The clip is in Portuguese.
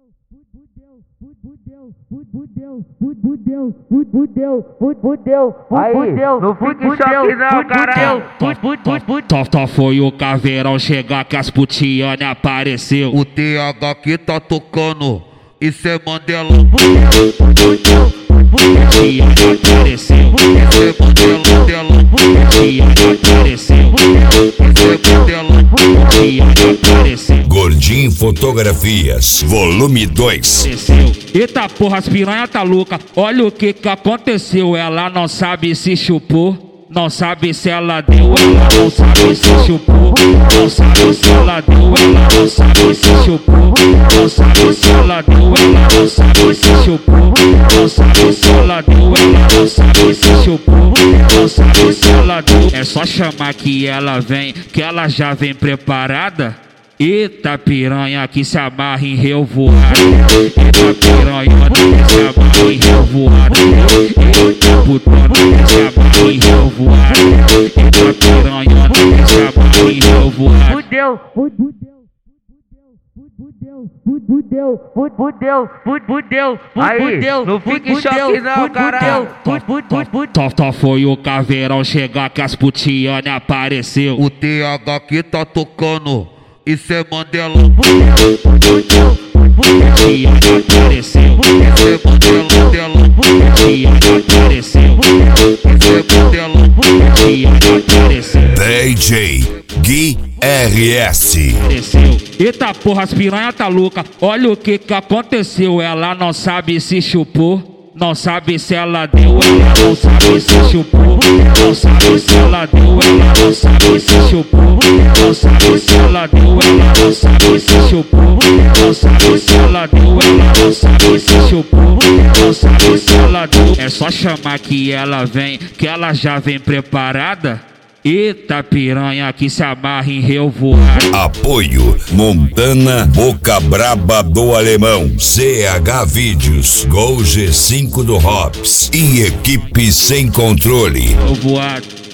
Aí, não fica em choque não, caralho. Só foi o caveirão chegar que as putiane apareceu. O TH que tá tocando, isso é Mandela. Putiane apareceu. Isso é Mandela. Putiane apareceu. Isso é Mandela. Putiane apareceu. Gordinho Fotografias, volume 2. Eita porra, as piranha tá louca. Olha o que aconteceu. Ela não sabe se chupou, não sabe se ela deu, ela não sabe se chupou, não sabe se ela deu, ela não sabe se chupou, não sabe se ela deu, ela não sabe se chupou, não sabe se ela deu, ela não sabe se chupou, não sabe se ela deu. É só chamar que ela vem, que ela já vem preparada. Eita piranha que se amarra em revoada. Eita piranha que se amarra em revoada. Eita putona que se amarra em revoada. Eita piranha que se amarra em revoada. Fudeu. Aí, não fica em choque não, caralho. Só foi o caveirão chegar que as putiane apareceu. O TH que tá tocando, isso é Mandela. Putiane apareceu. Isso é Mandela. Putiane apareceu. Isso é Mandela. Putiane apareceu. DJ Gui RS. Eita porra, as piranha tá louca. Olha o que aconteceu. Ela não sabe se chupou, não sabe se ela deu, ela não sabe se chupou, não sabe se ela deu, ela não sabe se chupou, não sabe se ela deu, ela não sabe se chupou, não sabe se ela deu, ela não sabe se chupou, não sabe se ela deu. É só chamar que ela vem, que ela já vem preparada. Eita piranha que se amarra em revoada. Apoio Montana Boca Braba do Alemão, CH Vídeos, Gol G5 do Hops e equipe sem controle. Revoada.